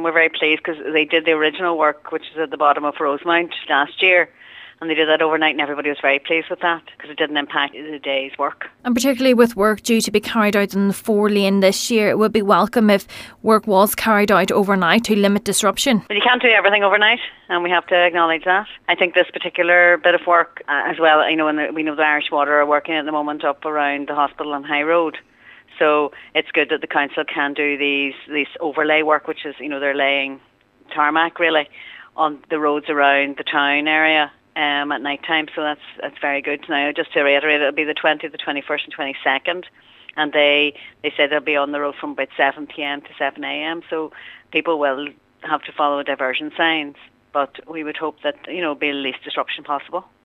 we're very pleased because they did the original work, which is at the bottom of Rosemount last year, and they did that overnight, and everybody was very pleased with that because it didn't impact the day's work. And particularly with work due to be carried out in the 4-lane this year, it would be welcome if work was carried out overnight to limit disruption. But you can't do everything overnight, and we have to acknowledge that. I think this particular bit of work as well, we know the Irish Water are working at the moment up around the hospital on High Road. So it's good that the council can do these overlay work, which is, they're laying tarmac really on the roads around the town area at night time. So that's very good. Now, just to reiterate, it'll be the 20th, the 21st and 22nd. And they said they'll be on the road from about 7 p.m. to 7 a.m. So people will have to follow diversion signs. But we would hope that, be the least disruption possible.